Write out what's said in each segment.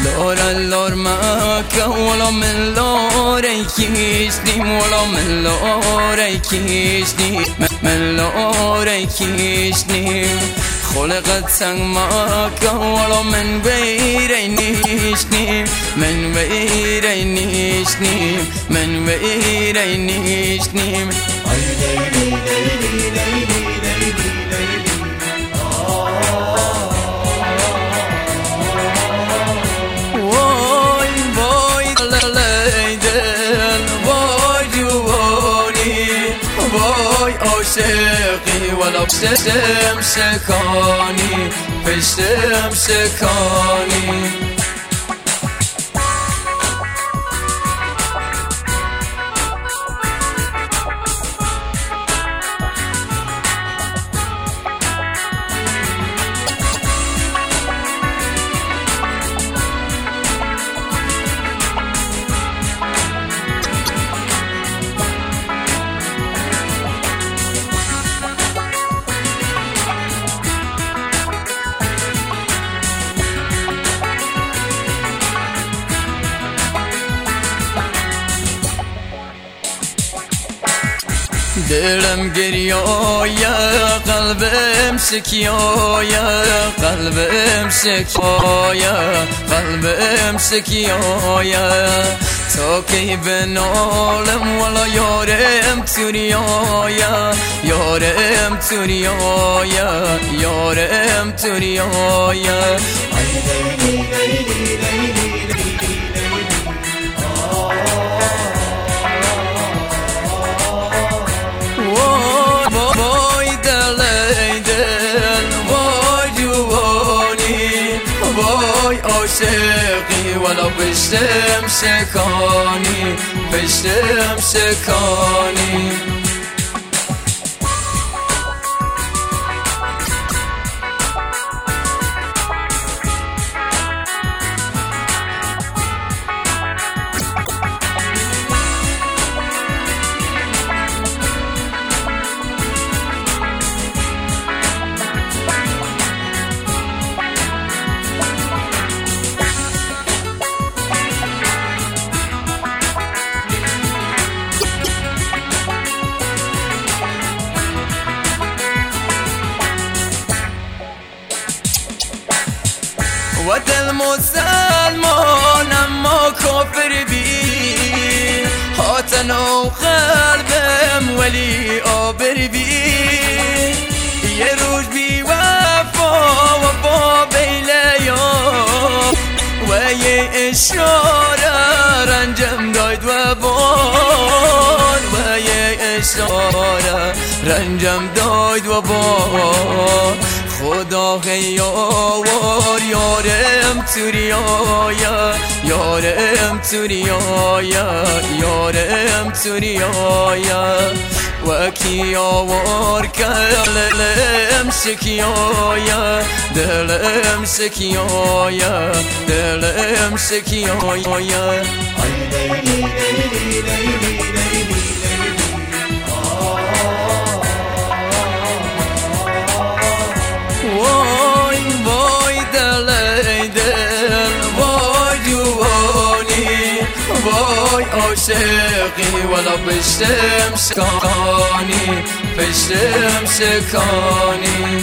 لور مکه ولا من لور کیشتیم ولا من لور کیشتیم من لور کیشتیم خلقت سنگ مکه ولا من ویره نیشتیم من ویره نیشتیم من ویره نیشتیم عاشقی ولا پشتم سکانی پشتم سکانی دلم گریایا قلبم سکیایا قلبم سکیایا قلبم سکیایا تا کی بنالم ولا یارم توریایا یارم توریایا یارم توریایا عاشقی ولا پشتم سکانی پشتم سکانی و دل مسلمان اما کافر بی حاتن و قلبم ولی آبر بی یه روز بی وفا بیلیا و یه اشاره رنجم داید و بار و یه اشاره رنجم داید و بار خدا خیاور یارم توریایا یارم توریایا یارم توریایا و کی آور دلم سکیایا دلم سکیایا دلم سکیایا عاشقی ولا پشتم سکانی پشتم سکانی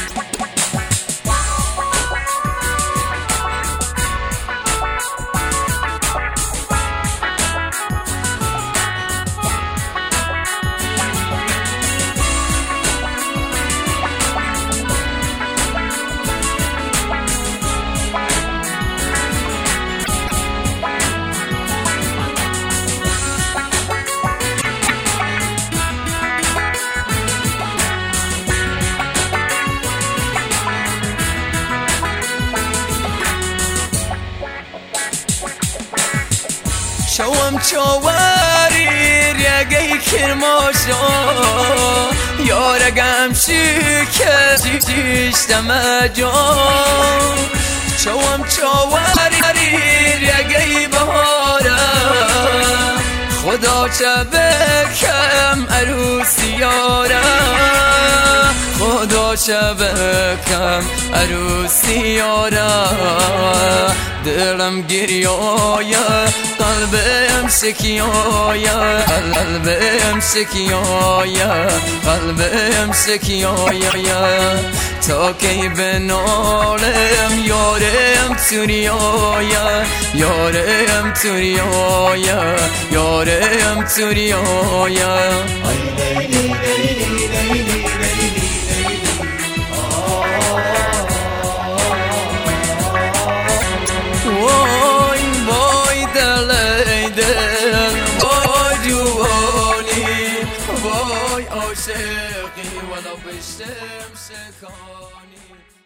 شوم چواری رگی کرماشا یارگم شکستم جان شوم چواری رگی بهارم خدا چه بکم عروسی یاره خدا چه بکم عروسی یاره دلم گریایه قلبم سکیایه قلبم سکیایه قلبم سکیایه تا کی بنالم یارم توریایه یارم توریایه یارم توریایه وای وای دل دل وای جوانی وای عاشقی ولا بشتم سکانی